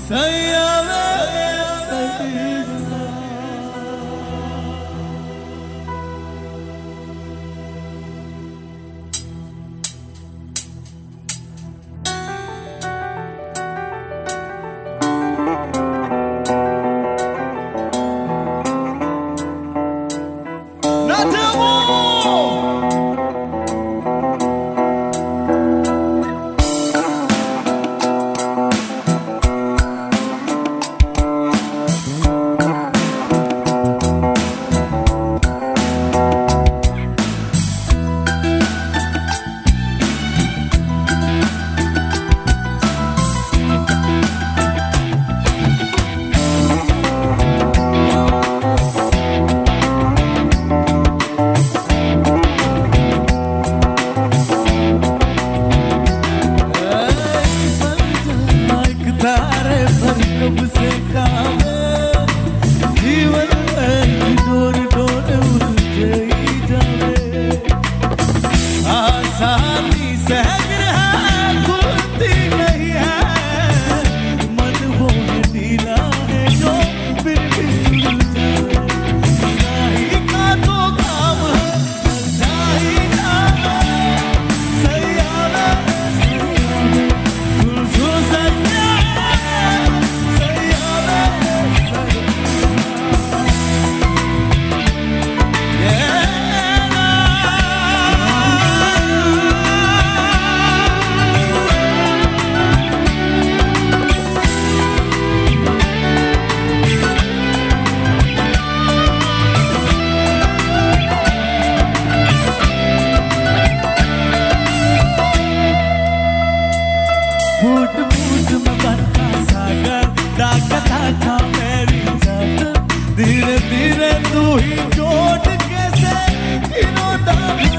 धीरे धीरे तू ही चोट कैसे खिलौना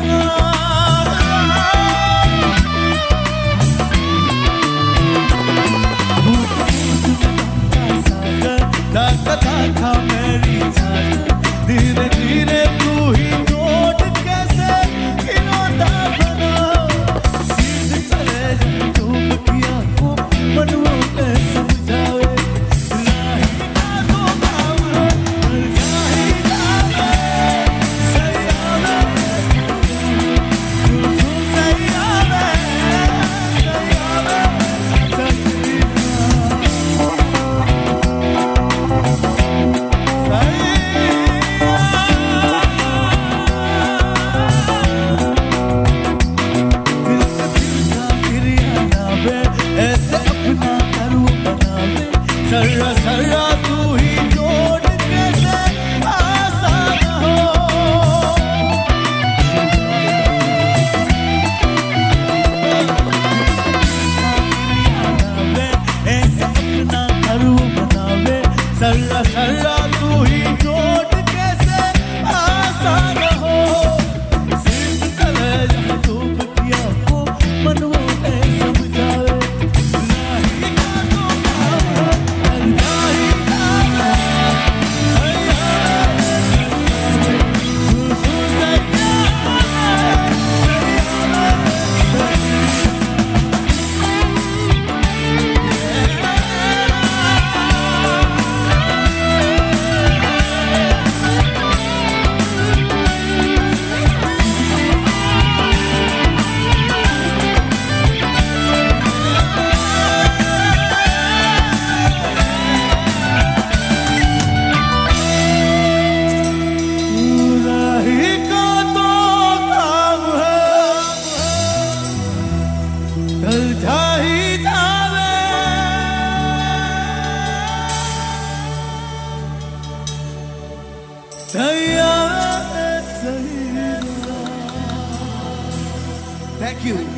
कथा था मेरी जान धीरे धीरे तू ही चोट कैसे खिलौना बना सीध चले जाए चुप किया को मनों में समझावे सर्रा सर्रा तू ही जोड़ कैसे आसान हो ऐसे अपना करू बनावे सर्रा सर्रा तू ही जोड़ कैसे आसान हो सिर्फ चले जा चुप किया को मनों में समझावे Thank you.